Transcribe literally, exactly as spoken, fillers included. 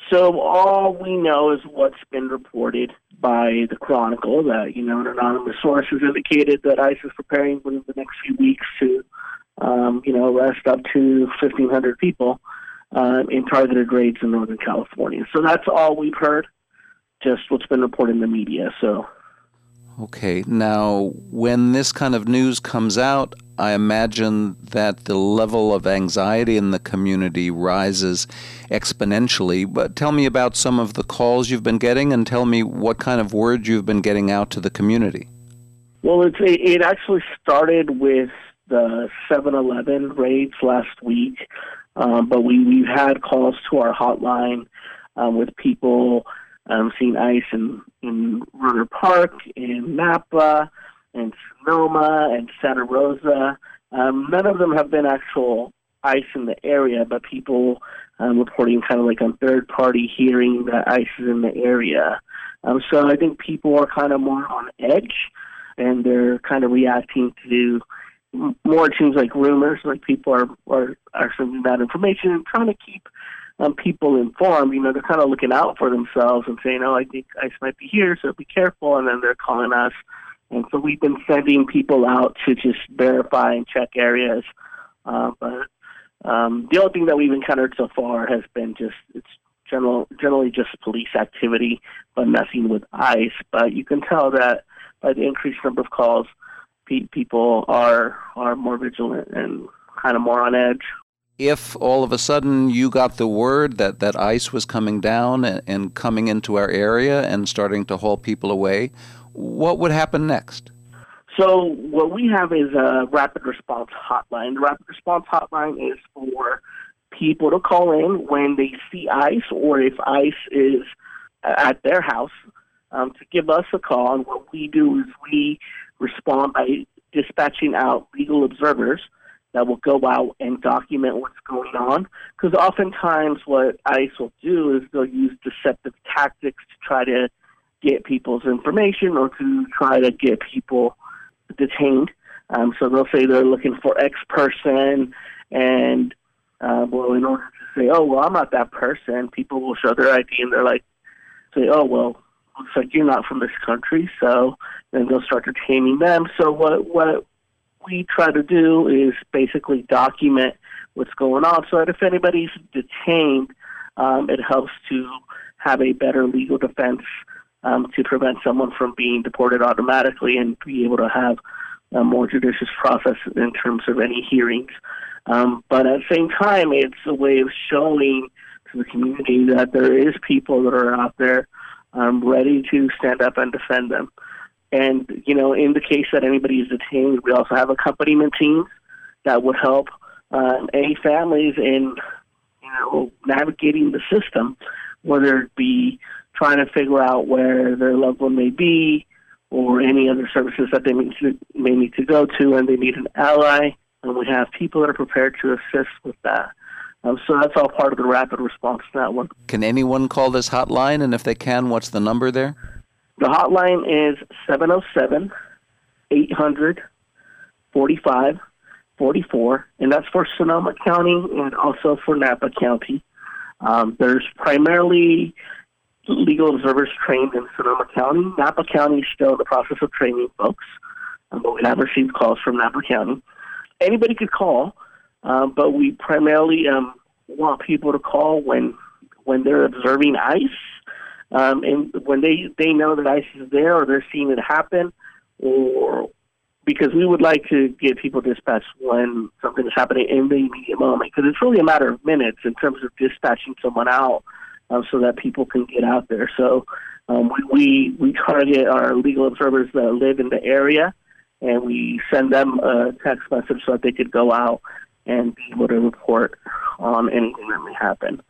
So all we know is what's been reported by the Chronicle, that, you know, an anonymous source has indicated that ICE is preparing within the next few weeks to, um, you know, arrest up to fifteen hundred people uh, in targeted raids in Northern California. So that's all we've heard, just what's been reported in the media. So. Okay. Now, when this kind of news comes out, I imagine that the level of anxiety in the community rises exponentially. But tell me about some of the calls you've been getting, and tell me what kind of word you've been getting out to the community. Well, it's, it actually started with the seven eleven raids last week, um, but we, we've had calls to our hotline um, with people um, seeing ICE in, in Runner Park, in Napa, and Sonoma, and Santa Rosa. Um, none of them have been actual ICE in the area, but people um, reporting kind of like on third-party hearing that ICE is in the area. Um, so I think people are kind of more on edge, and they're kind of reacting to more, it seems like, rumors, like people are, are, are sending that information and trying to keep um, people informed. You know, they're kind of looking out for themselves and saying, oh, I think ICE might be here, so be careful, and then they're calling us. And so we've been sending people out to just verify and check areas. Uh, but um, the only thing that we've encountered so far has been just, it's general, generally just police activity, but nothing with ICE. But you can tell that by the increased number of calls, pe- people are are more vigilant and kind of more on edge. If all of a sudden you got the word that, that ICE was coming down and, and coming into our area and starting to haul people away, what would happen next? So what we have is a rapid response hotline. The rapid response hotline is for people to call in when they see ICE, or if ICE is at their house, um, to give us a call. And what we do is we respond by dispatching out legal observers that will go out and document what's going on. Because oftentimes what ICE will do is they'll use deceptive tactics to try to get people's information or to try to get people detained. Um, so they'll say they're looking for X person, and uh, well, in order to say, oh, well, I'm not that person, people will show their I D and they're like, say, oh, well, looks like you're not from this country. So then they'll start detaining them. So what what we try to do is basically document what's going on, so that if anybody's detained, um, it helps to have a better legal defense um, to prevent someone from being deported automatically and be able to have a more judicious process in terms of any hearings. Um, but at the same time, it's a way of showing to the community that there is people that are out there um, ready to stand up and defend them. And, you know, in the case that anybody is detained, we also have accompaniment teams that would help uh, any families in, you know, navigating the system, whether it be trying to figure out where their loved one may be or any other services that they may, to, may need to go to, and they need an ally. And we have people that are prepared to assist with that. Um, so that's all part of the rapid response network. Can anyone call this hotline? And if they can, what's the number there? The hotline is seven oh seven, eight hundred, forty-five forty-four, and that's for Sonoma County and also for Napa County. Um, there's primarily legal observers trained in Sonoma County. Napa County is still in the process of training folks, um, but we have received calls from Napa County. Anybody could call, um, but we primarily um, want people to call when when they're observing ICE. Um, and when they, they know that ICE is there or they're seeing it happen, or because we would like to get people dispatched when something is happening in the immediate moment, because it's really a matter of minutes in terms of dispatching someone out um, so that people can get out there. So um, we, we, we target our legal observers that live in the area, and we send them a text message so that they could go out and be able to report on anything that may happen.